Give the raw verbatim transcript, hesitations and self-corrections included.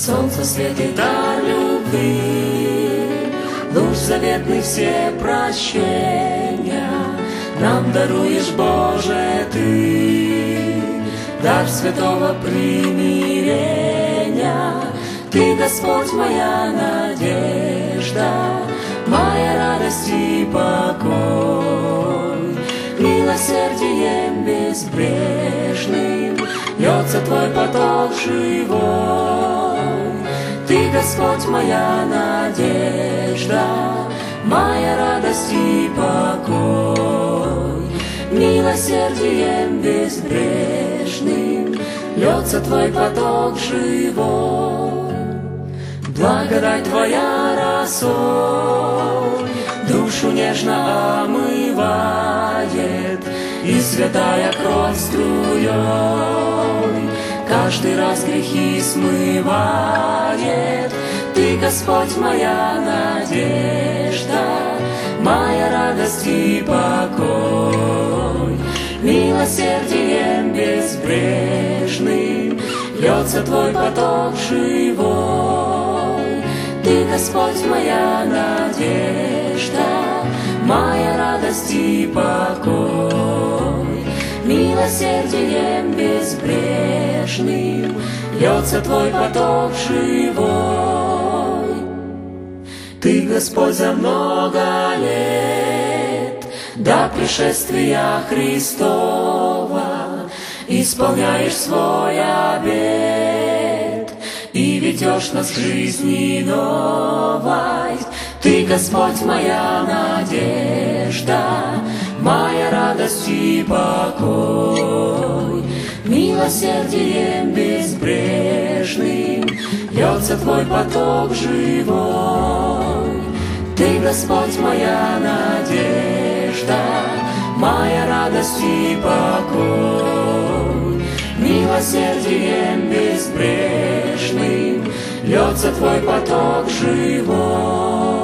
Солнце светит дар любви, луч заветный все прощения. Нам даруешь, Боже, Ты дар святого примирения. Ты, Господь, моя надежда, моя радость и покой. Милосердием безбрежным льется Твой поток живой. Ты, Господь, моя надежда, моя радость и покой. Милосердием безбрежным льется Твой поток живой. Благодать Твоя росой душу нежно омывает, и святая кровь струей каждый раз грехи смывает. Ты, Господь, моя надежда, моя радость и покой. Милосердием безбрежным льется Твой поток живой. Ты, Господь, моя надежда, моя радость и покой. Милосердием безбрежным льется Твой поток живой. Ты, Господь, за много лет до пришествия Христова исполняешь свой обет и ведешь нас к жизни новой. Ты, Господь, моя надежда, моя радость и покой. Милосердием безбрежным льется Твой поток живой. Ты, Господь, моя надежда, моя радость и покой. Милосердием безбрежным льется Твой поток живой.